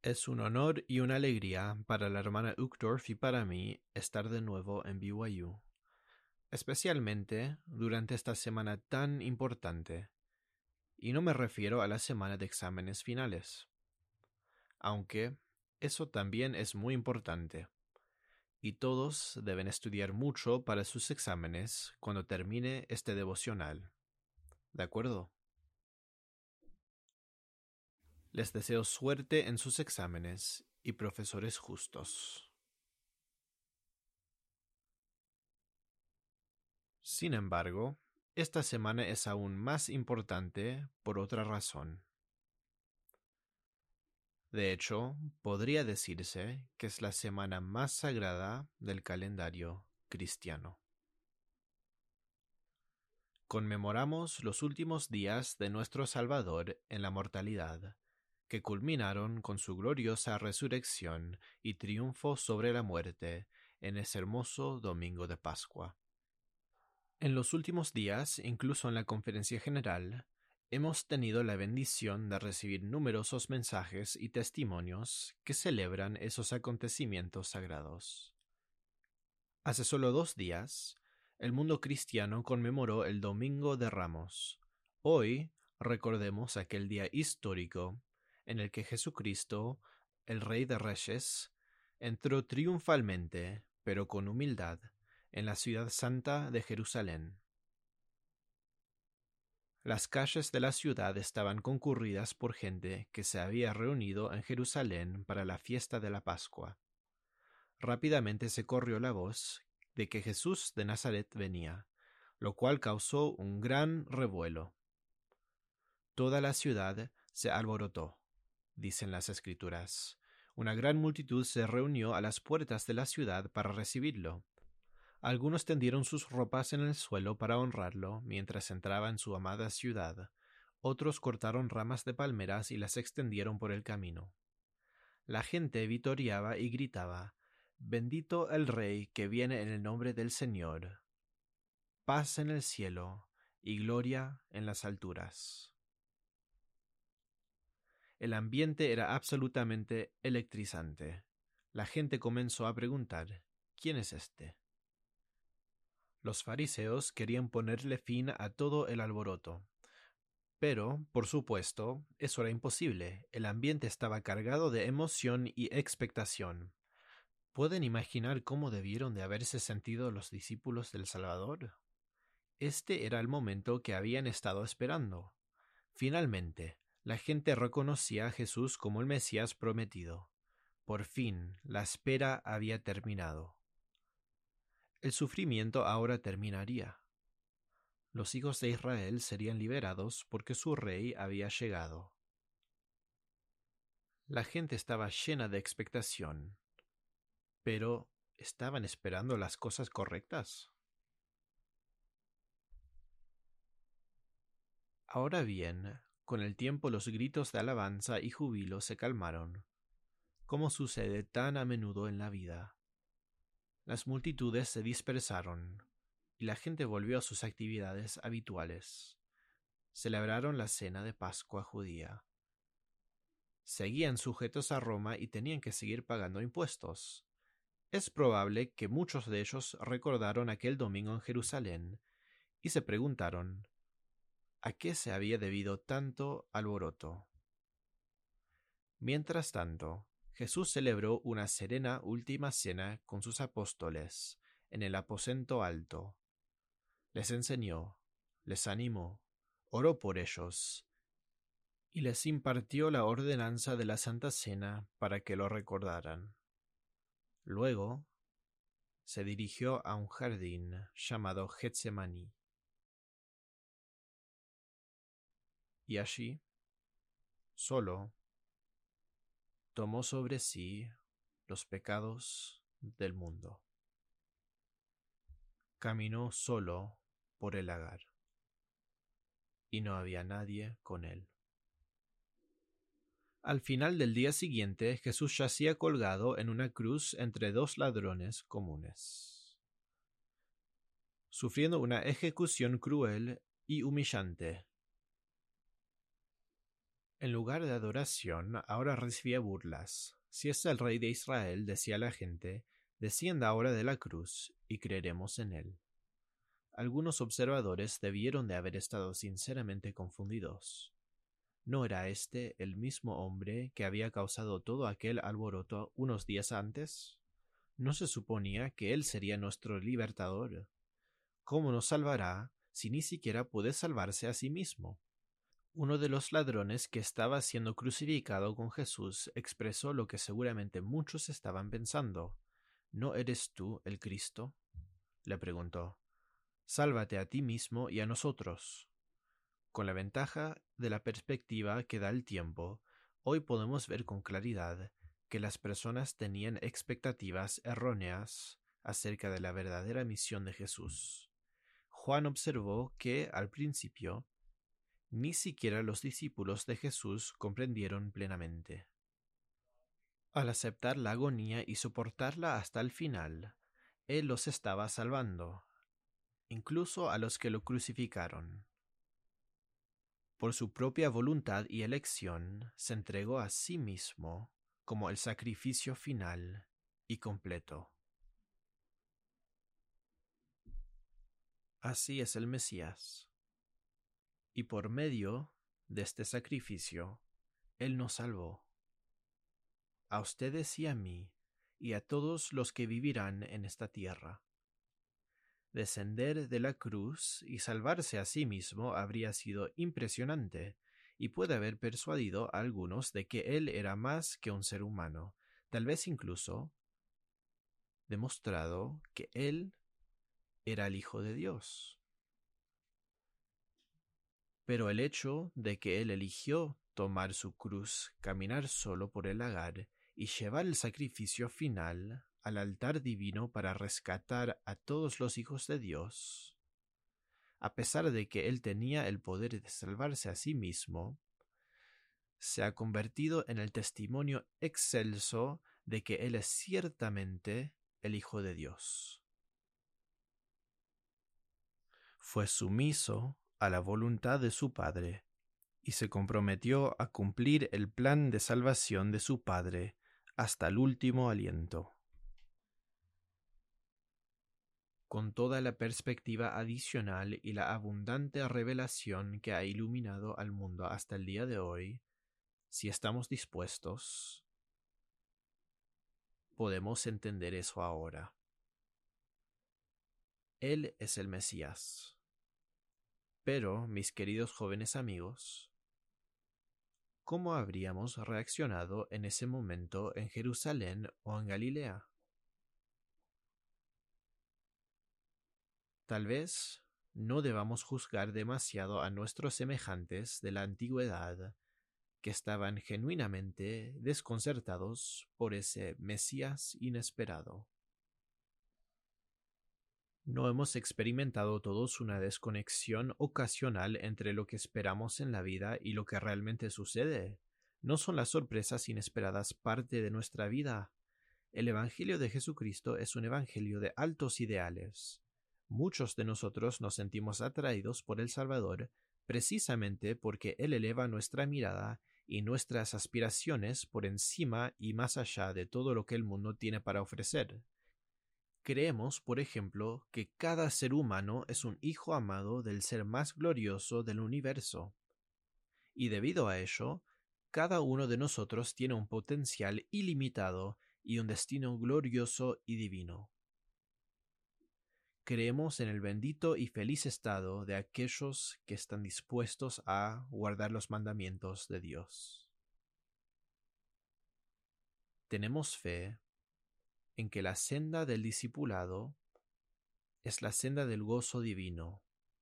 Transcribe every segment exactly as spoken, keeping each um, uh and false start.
Es un honor y una alegría para la hermana Uchtdorf y para mí estar de nuevo en B Y U, especialmente durante esta semana tan importante, y no me refiero a la semana de exámenes finales, aunque eso también es muy importante, y todos deben estudiar mucho para sus exámenes cuando termine este devocional. ¿De acuerdo? Les deseo suerte en sus exámenes y profesores justos. Sin embargo, esta semana es aún más importante por otra razón. De hecho, podría decirse que es la semana más sagrada del calendario cristiano. Conmemoramos los últimos días de nuestro Salvador en la mortalidad, que culminaron con su gloriosa resurrección y triunfo sobre la muerte en ese hermoso domingo de Pascua. En los últimos días, incluso en la conferencia general, hemos tenido la bendición de recibir numerosos mensajes y testimonios que celebran esos acontecimientos sagrados. Hace solo dos días, el mundo cristiano conmemoró el Domingo de Ramos. Hoy recordemos aquel día histórico en el que Jesucristo, el Rey de Reyes, entró triunfalmente, pero con humildad, en la ciudad santa de Jerusalén. Las calles de la ciudad estaban concurridas por gente que se había reunido en Jerusalén para la fiesta de la Pascua. Rápidamente se corrió la voz de que Jesús de Nazaret venía, lo cual causó un gran revuelo. Toda la ciudad se alborotó, dicen las Escrituras. Una gran multitud se reunió a las puertas de la ciudad para recibirlo. Algunos tendieron sus ropas en el suelo para honrarlo mientras entraba en su amada ciudad. Otros cortaron ramas de palmeras y las extendieron por el camino. La gente vitoreaba y gritaba: «Bendito el Rey que viene en el nombre del Señor. Paz en el cielo y gloria en las alturas». El ambiente era absolutamente electrizante. La gente comenzó a preguntar: «¿Quién es este?». Los fariseos querían ponerle fin a todo el alboroto. Pero, por supuesto, eso era imposible. El ambiente estaba cargado de emoción y expectación. ¿Pueden imaginar cómo debieron de haberse sentido los discípulos del Salvador? Este era el momento que habían estado esperando. Finalmente, la gente reconocía a Jesús como el Mesías prometido. Por fin, la espera había terminado. El sufrimiento ahora terminaría. Los hijos de Israel serían liberados porque su rey había llegado. La gente estaba llena de expectación, pero ¿estaban esperando las cosas correctas? Ahora bien, con el tiempo los gritos de alabanza y júbilo se calmaron, como sucede tan a menudo en la vida. Las multitudes se dispersaron, y la gente volvió a sus actividades habituales. Celebraron la cena de Pascua judía. Seguían sujetos a Roma y tenían que seguir pagando impuestos. Es probable que muchos de ellos recordaron aquel domingo en Jerusalén y se preguntaron: ¿a qué se había debido tanto alboroto? Mientras tanto, Jesús celebró una serena última cena con sus apóstoles en el aposento alto. Les enseñó, les animó, oró por ellos y les impartió la ordenanza de la Santa Cena para que lo recordaran. Luego, se dirigió a un jardín llamado Getsemaní. Y allí, solo, tomó sobre sí los pecados del mundo. Caminó solo por el lagar, y no había nadie con él. Al final del día siguiente, Jesús yacía colgado en una cruz entre dos ladrones comunes, sufriendo una ejecución cruel y humillante. En lugar de adoración, ahora recibía burlas. Si es el rey de Israel, decía la gente, descienda ahora de la cruz y creeremos en él. Algunos observadores debieron de haber estado sinceramente confundidos. ¿No era este el mismo hombre que había causado todo aquel alboroto unos días antes? ¿No se suponía que él sería nuestro libertador? ¿Cómo nos salvará si ni siquiera puede salvarse a sí mismo? Uno de los ladrones que estaba siendo crucificado con Jesús expresó lo que seguramente muchos estaban pensando. ¿No eres tú el Cristo?, le preguntó. Sálvate a ti mismo y a nosotros. Con la ventaja de la perspectiva que da el tiempo, hoy podemos ver con claridad que las personas tenían expectativas erróneas acerca de la verdadera misión de Jesús. Juan observó que, al principio, ni siquiera los discípulos de Jesús comprendieron plenamente. Al aceptar la agonía y soportarla hasta el final, Él los estaba salvando, incluso a los que lo crucificaron. Por su propia voluntad y elección, se entregó a sí mismo como el sacrificio final y completo. Así es el Mesías. Y por medio de este sacrificio, Él nos salvó. A ustedes y a mí, y a todos los que vivirán en esta tierra. Descender de la cruz y salvarse a sí mismo habría sido impresionante, y puede haber persuadido a algunos de que Él era más que un ser humano, tal vez incluso demostrado que Él era el Hijo de Dios. Pero el hecho de que Él eligió tomar su cruz, caminar solo por el lagar y llevar el sacrificio final al altar divino para rescatar a todos los hijos de Dios, a pesar de que Él tenía el poder de salvarse a sí mismo, se ha convertido en el testimonio excelso de que Él es ciertamente el Hijo de Dios. Fue sumiso a la voluntad de su Padre y se comprometió a cumplir el plan de salvación de su Padre hasta el último aliento. Con toda la perspectiva adicional y la abundante revelación que ha iluminado al mundo hasta el día de hoy, si estamos dispuestos, podemos entender eso ahora. Él es el Mesías. Pero, mis queridos jóvenes amigos, ¿cómo habríamos reaccionado en ese momento en Jerusalén o en Galilea? Tal vez no debamos juzgar demasiado a nuestros semejantes de la antigüedad que estaban genuinamente desconcertados por ese Mesías inesperado. ¿No hemos experimentado todos una desconexión ocasional entre lo que esperamos en la vida y lo que realmente sucede? ¿No son las sorpresas inesperadas parte de nuestra vida? El Evangelio de Jesucristo es un evangelio de altos ideales. Muchos de nosotros nos sentimos atraídos por el Salvador precisamente porque Él eleva nuestra mirada y nuestras aspiraciones por encima y más allá de todo lo que el mundo tiene para ofrecer. Creemos, por ejemplo, que cada ser humano es un hijo amado del ser más glorioso del universo. Y debido a ello, cada uno de nosotros tiene un potencial ilimitado y un destino glorioso y divino. Creemos en el bendito y feliz estado de aquellos que están dispuestos a guardar los mandamientos de Dios. Tenemos fe en que la senda del discipulado es la senda del gozo divino,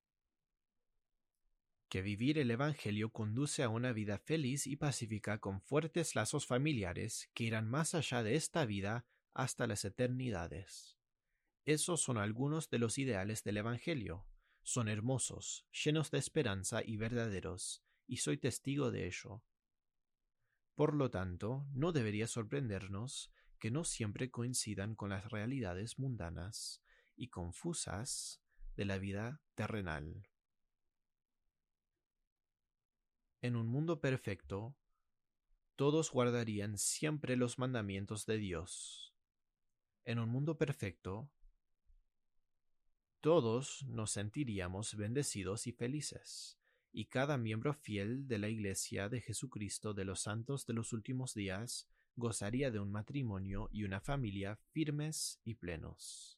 que vivir el Evangelio conduce a una vida feliz y pacífica con fuertes lazos familiares que irán más allá de esta vida hasta las eternidades. Esos son algunos de los ideales del Evangelio. Son hermosos, llenos de esperanza y verdaderos, y soy testigo de ello. Por lo tanto, no debería sorprendernos que no siempre coincidan con las realidades mundanas y confusas de la vida terrenal. En un mundo perfecto, todos guardarían siempre los mandamientos de Dios. En un mundo perfecto, todos nos sentiríamos bendecidos y felices, y cada miembro fiel de la Iglesia de Jesucristo de los Santos de los Últimos Días gozaría de un matrimonio y una familia firmes y plenos.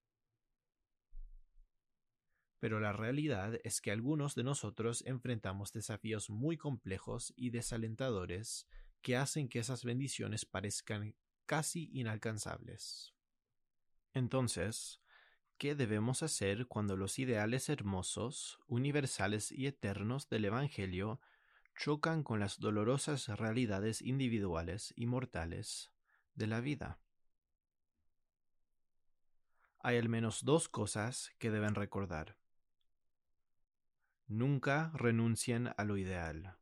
Pero la realidad es que algunos de nosotros enfrentamos desafíos muy complejos y desalentadores que hacen que esas bendiciones parezcan casi inalcanzables. Entonces, ¿qué debemos hacer cuando los ideales hermosos, universales y eternos del Evangelio chocan con las dolorosas realidades individuales y mortales de la vida? Hay al menos dos cosas que deben recordar. Nunca renuncien a lo ideal.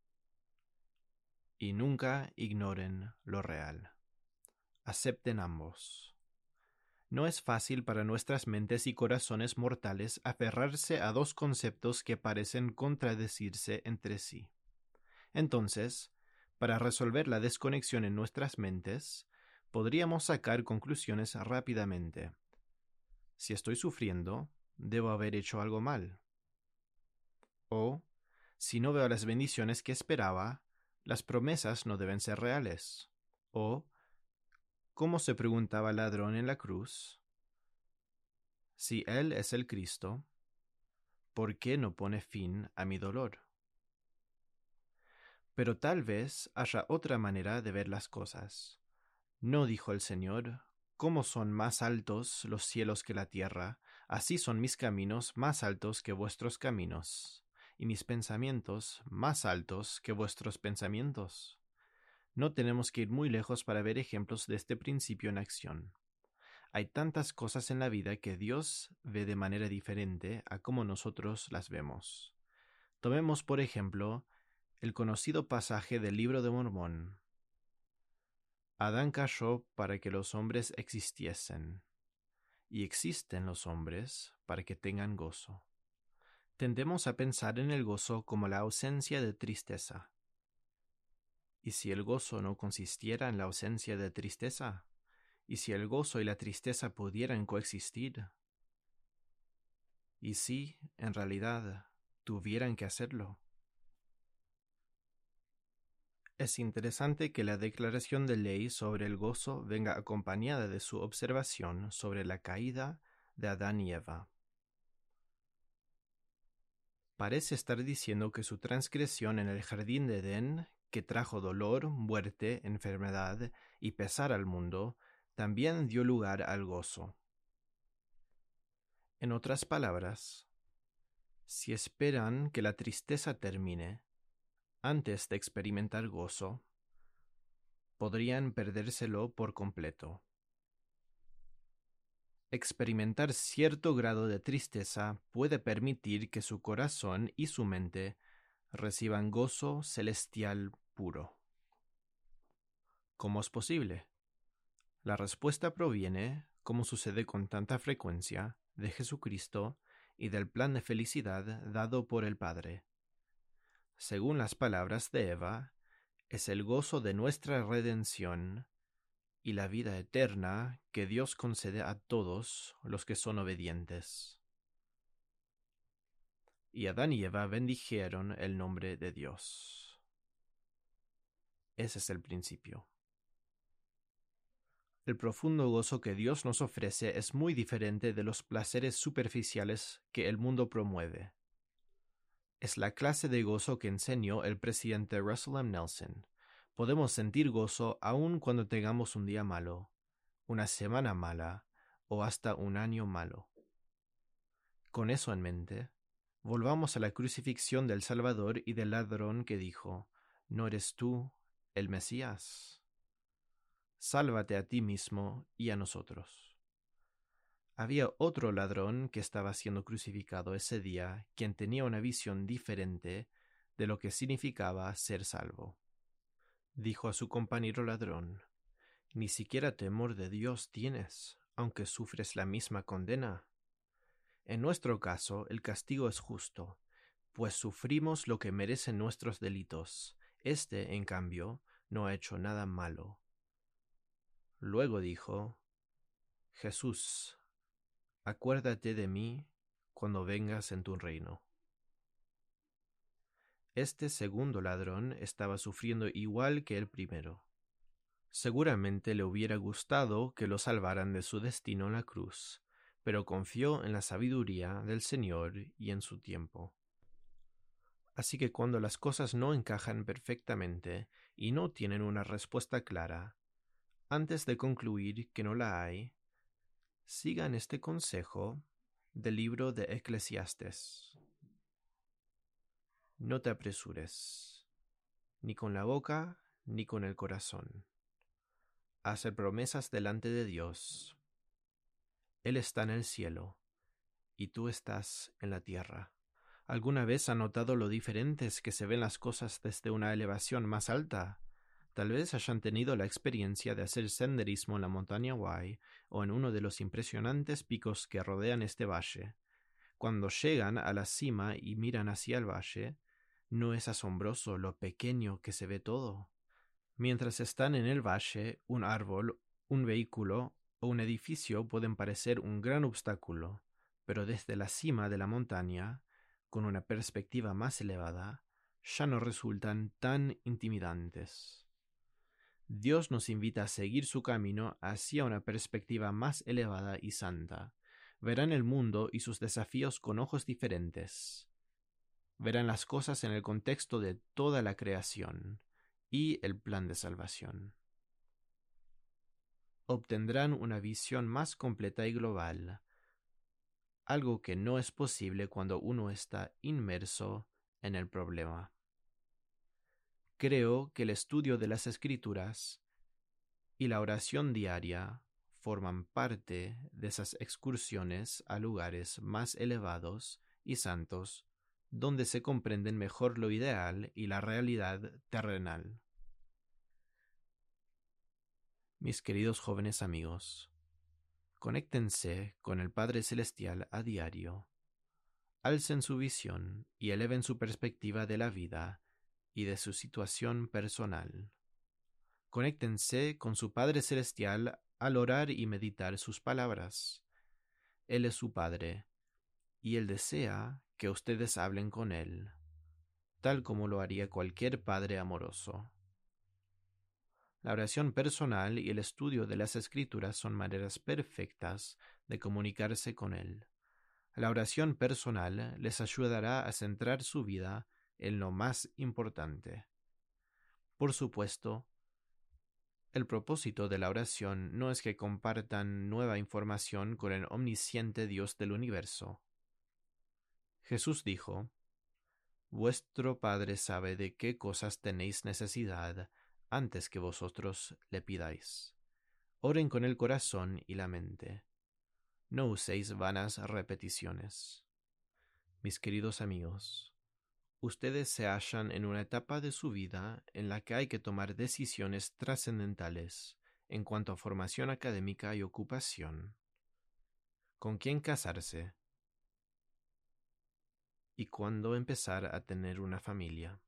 Y nunca ignoren lo real. Acepten ambos. No es fácil para nuestras mentes y corazones mortales aferrarse a dos conceptos que parecen contradecirse entre sí. Entonces, para resolver la desconexión en nuestras mentes, podríamos sacar conclusiones rápidamente. Si estoy sufriendo, debo haber hecho algo mal. O, si no veo las bendiciones que esperaba, las promesas no deben ser reales. O, como se preguntaba el ladrón en la cruz, si Él es el Cristo, ¿por qué no pone fin a mi dolor? Pero tal vez haya otra manera de ver las cosas. ¿No dijo el Señor, cómo son más altos los cielos que la tierra, así son mis caminos más altos que vuestros caminos, y mis pensamientos más altos que vuestros pensamientos? No tenemos que ir muy lejos para ver ejemplos de este principio en acción. Hay tantas cosas en la vida que Dios ve de manera diferente a como nosotros las vemos. Tomemos, por ejemplo, el conocido pasaje del Libro de Mormón. Adán cayó para que los hombres existiesen, y existen los hombres para que tengan gozo. Tendemos a pensar en el gozo como la ausencia de tristeza. ¿Y si el gozo no consistiera en la ausencia de tristeza? ¿Y si el gozo y la tristeza pudieran coexistir? ¿Y si, en realidad, tuvieran que hacerlo? Es interesante que la declaración de ley sobre el gozo venga acompañada de su observación sobre la caída de Adán y Eva. Parece estar diciendo que su transgresión en el jardín de Edén, que trajo dolor, muerte, enfermedad y pesar al mundo, también dio lugar al gozo. En otras palabras, si esperan que la tristeza termine antes de experimentar gozo, podrían perdérselo por completo. Experimentar cierto grado de tristeza puede permitir que su corazón y su mente reciban gozo celestial puro. ¿Cómo es posible? La respuesta proviene, como sucede con tanta frecuencia, de Jesucristo y del plan de felicidad dado por el Padre. Según las palabras de Eva, es el gozo de nuestra redención y la vida eterna que Dios concede a todos los que son obedientes. Y Adán y Eva bendijeron el nombre de Dios. Ese es el principio. El profundo gozo que Dios nos ofrece es muy diferente de los placeres superficiales que el mundo promueve. Es la clase de gozo que enseñó el presidente Russell M. Nelson. Podemos sentir gozo aun cuando tengamos un día malo, una semana mala o hasta un año malo. Con eso en mente, volvamos a la crucifixión del Salvador y del ladrón que dijo, ¿no eres tú el Mesías? Sálvate a ti mismo y a nosotros. Había otro ladrón que estaba siendo crucificado ese día, quien tenía una visión diferente de lo que significaba ser salvo. Dijo a su compañero ladrón, «Ni siquiera temor de Dios tienes, aunque sufres la misma condena». En nuestro caso, el castigo es justo, pues sufrimos lo que merecen nuestros delitos. Este, en cambio, no ha hecho nada malo. Luego dijo: Jesús, acuérdate de mí cuando vengas en tu reino. Este segundo ladrón estaba sufriendo igual que el primero. Seguramente le hubiera gustado que lo salvaran de su destino en la cruz, pero confió en la sabiduría del Señor y en su tiempo. Así que cuando las cosas no encajan perfectamente y no tienen una respuesta clara, antes de concluir que no la hay, sigan este consejo del libro de Eclesiastes. No te apresures, ni con la boca ni con el corazón. Hacer promesas delante de Dios. Él está en el cielo, y tú estás en la tierra. ¿Alguna vez ha notado lo diferentes que se ven las cosas desde una elevación más alta? Tal vez hayan tenido la experiencia de hacer senderismo en la montaña Huay o en uno de los impresionantes picos que rodean este valle. Cuando llegan a la cima y miran hacia el valle, ¿no es asombroso lo pequeño que se ve todo? Mientras están en el valle, un árbol, un vehículo o un edificio pueden parecer un gran obstáculo, pero desde la cima de la montaña, con una perspectiva más elevada, ya no resultan tan intimidantes. Dios nos invita a seguir su camino hacia una perspectiva más elevada y santa. Verán el mundo y sus desafíos con ojos diferentes. Verán las cosas en el contexto de toda la creación y el plan de salvación. Obtendrán una visión más completa y global, algo que no es posible cuando uno está inmerso en el problema. Creo que el estudio de las Escrituras y la oración diaria forman parte de esas excursiones a lugares más elevados y santos, donde se comprenden mejor lo ideal y la realidad terrenal. Mis queridos jóvenes amigos, conéctense con el Padre Celestial a diario, alcen su visión y eleven su perspectiva de la vida y de su situación personal. Conéctense con su Padre Celestial al orar y meditar sus palabras. Él es su Padre, y Él desea que ustedes hablen con Él, tal como lo haría cualquier padre amoroso. La oración personal y el estudio de las Escrituras son maneras perfectas de comunicarse con Él. La oración personal les ayudará a centrar su vida en lo más importante. Por supuesto, el propósito de la oración no es que compartan nueva información con el omnisciente Dios del universo. Jesús dijo: Vuestro Padre sabe de qué cosas tenéis necesidad antes que vosotros le pidáis. Oren con el corazón y la mente. No uséis vanas repeticiones. Mis queridos amigos, ustedes se hallan en una etapa de su vida en la que hay que tomar decisiones trascendentales en cuanto a formación académica y ocupación. ¿Con quién casarse? ¿Y cuándo empezar a tener una familia?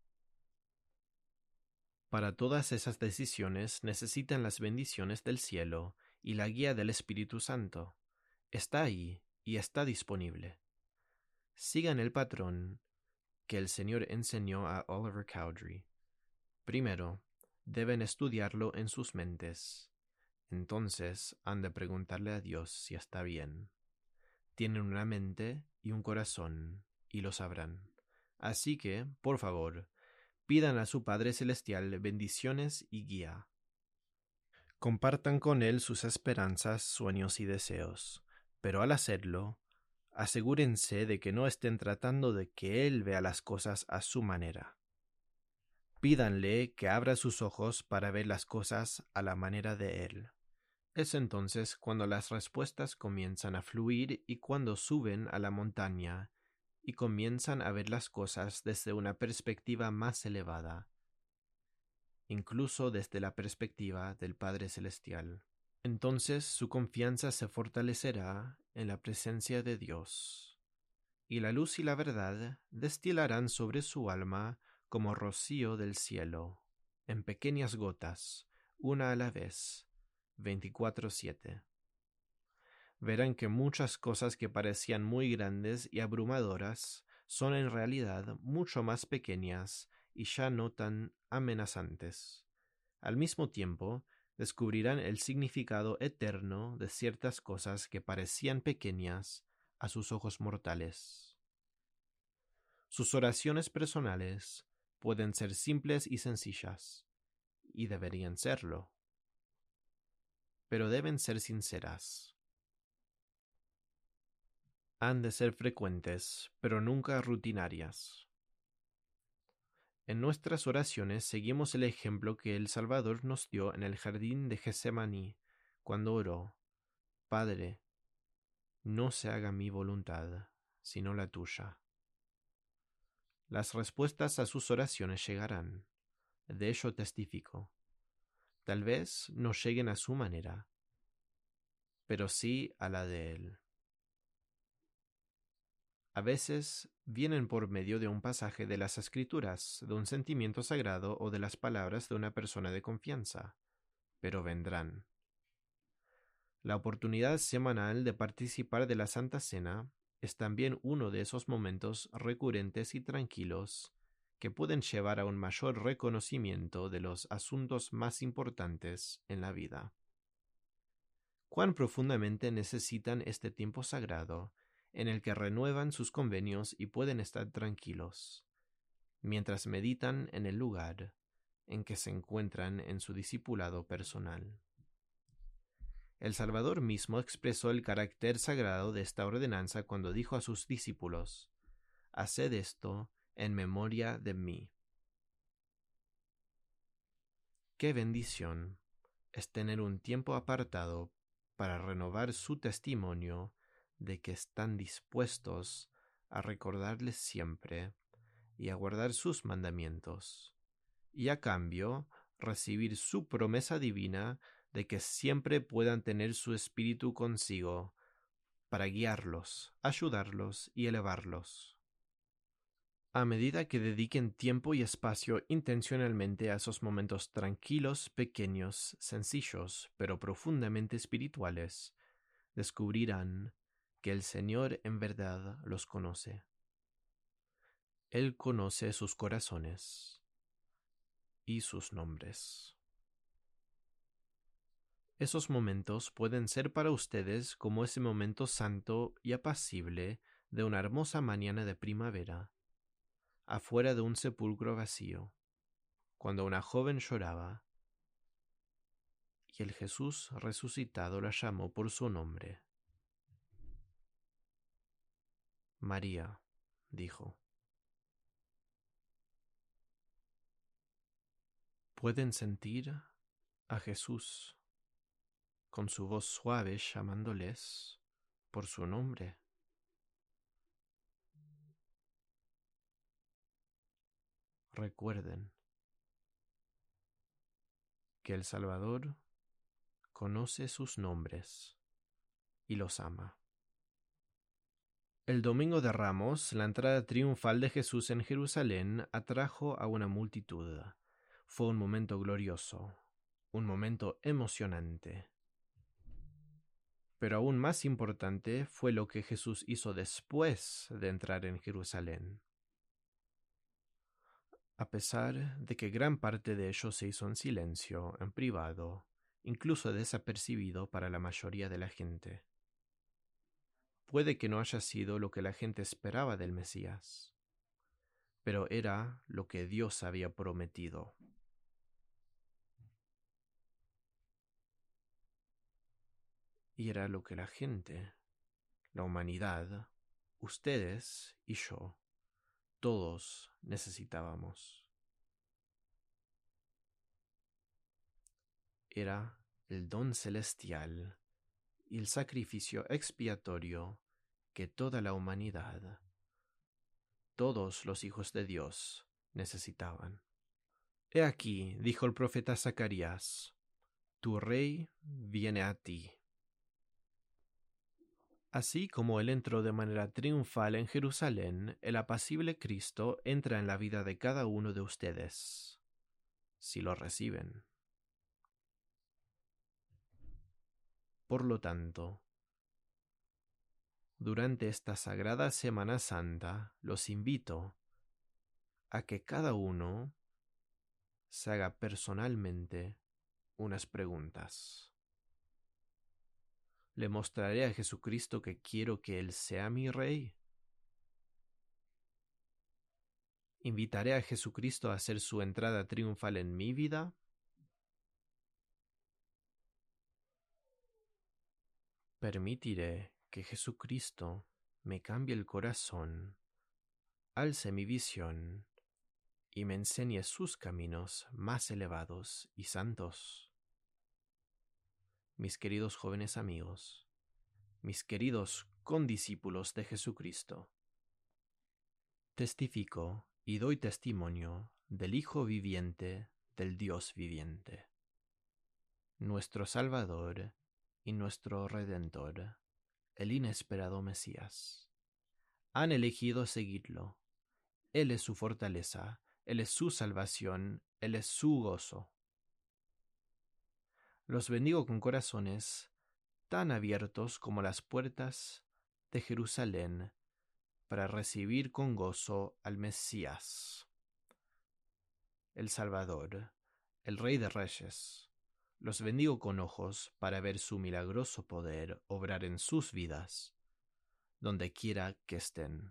Para todas esas decisiones necesitan las bendiciones del cielo y la guía del Espíritu Santo. Está ahí y está disponible. Sigan el patrón que el Señor enseñó a Oliver Cowdery. Primero, deben estudiarlo en sus mentes. Entonces han de preguntarle a Dios si está bien. Tienen una mente y un corazón, y lo sabrán. Así que, por favor, pidan a su Padre Celestial bendiciones y guía. Compartan con Él sus esperanzas, sueños y deseos, pero al hacerlo, asegúrense de que no estén tratando de que Él vea las cosas a su manera. Pídanle que abra sus ojos para ver las cosas a la manera de Él. Es entonces cuando las respuestas comienzan a fluir y cuando suben a la montaña y comienzan a ver las cosas desde una perspectiva más elevada, incluso desde la perspectiva del Padre Celestial. Entonces su confianza se fortalecerá en la presencia de Dios y la luz y la verdad destilarán sobre su alma como rocío del cielo, en pequeñas gotas, una a la vez, veinticuatro siete. Verán que muchas cosas que parecían muy grandes y abrumadoras son en realidad mucho más pequeñas y ya no tan amenazantes. Al mismo tiempo, descubrirán el significado eterno de ciertas cosas que parecían pequeñas a sus ojos mortales. Sus oraciones personales pueden ser simples y sencillas, y deberían serlo, pero deben ser sinceras. Han de ser frecuentes, pero nunca rutinarias. En nuestras oraciones seguimos el ejemplo que el Salvador nos dio en el jardín de Getsemaní, cuando oró: Padre, no se haga mi voluntad, sino la tuya. Las respuestas a sus oraciones llegarán, de ello testifico. Tal vez no lleguen a su manera, pero sí a la de Él. A veces vienen por medio de un pasaje de las Escrituras, de un sentimiento sagrado o de las palabras de una persona de confianza, pero vendrán. La oportunidad semanal de participar de la Santa Cena es también uno de esos momentos recurrentes y tranquilos que pueden llevar a un mayor reconocimiento de los asuntos más importantes en la vida. ¿Cuán profundamente necesitan este tiempo sagrado en el que renuevan sus convenios y pueden estar tranquilos, mientras meditan en el lugar en que se encuentran en su discipulado personal? El Salvador mismo expresó el carácter sagrado de esta ordenanza cuando dijo a sus discípulos: «Haced esto en memoria de mí». Qué bendición es tener un tiempo apartado para renovar su testimonio de que están dispuestos a recordarles siempre y a guardar sus mandamientos, y a cambio recibir su promesa divina de que siempre puedan tener su espíritu consigo para guiarlos, ayudarlos y elevarlos. A medida que dediquen tiempo y espacio intencionalmente a esos momentos tranquilos, pequeños, sencillos, pero profundamente espirituales, descubrirán que el Señor en verdad los conoce. Él conoce sus corazones y sus nombres. Esos momentos pueden ser para ustedes como ese momento santo y apacible de una hermosa mañana de primavera, afuera de un sepulcro vacío, cuando una joven lloraba y el Jesús resucitado la llamó por su nombre. María, dijo. Pueden sentir a Jesús con su voz suave llamándoles por su nombre. Recuerden que el Salvador conoce sus nombres y los ama. El domingo de Ramos, la entrada triunfal de Jesús en Jerusalén atrajo a una multitud. Fue un momento glorioso, un momento emocionante. Pero aún más importante fue lo que Jesús hizo después de entrar en Jerusalén. A pesar de que gran parte de ello se hizo en silencio, en privado, incluso desapercibido para la mayoría de la gente. Puede que no haya sido lo que la gente esperaba del Mesías, pero era lo que Dios había prometido. Y era lo que la gente, la humanidad, ustedes y yo, todos necesitábamos. Era el don celestial y el sacrificio expiatorio que toda la humanidad, todos los hijos de Dios, necesitaban. He aquí, dijo el profeta Zacarías, tu rey viene a ti. Así como Él entró de manera triunfal en Jerusalén, el apacible Cristo entra en la vida de cada uno de ustedes, si lo reciben. Por lo tanto, durante esta sagrada Semana Santa, los invito a que cada uno se haga personalmente unas preguntas. ¿Le mostraré a Jesucristo que quiero que Él sea mi Rey? ¿Invitaré a Jesucristo a hacer su entrada triunfal en mi vida? ¿Permitiré que Jesucristo me cambie el corazón, alce mi visión y me enseñe sus caminos más elevados y santos? Mis queridos jóvenes amigos, mis queridos condiscípulos de Jesucristo, testifico y doy testimonio del Hijo viviente del Dios viviente, nuestro Salvador y nuestro Redentor, el inesperado Mesías. Han elegido seguirlo. Él es su fortaleza, Él es su salvación, Él es su gozo. Los bendigo con corazones tan abiertos como las puertas de Jerusalén para recibir con gozo al Mesías, el Salvador, el Rey de Reyes. Los bendigo con ojos para ver su milagroso poder obrar en sus vidas, donde quiera que estén.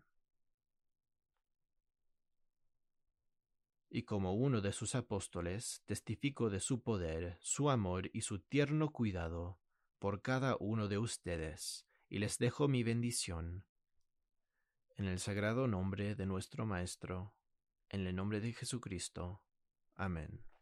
Y como uno de sus apóstoles, testifico de su poder, su amor y su tierno cuidado por cada uno de ustedes, y les dejo mi bendición. En el sagrado nombre de nuestro Maestro, en el nombre de Jesucristo. Amén.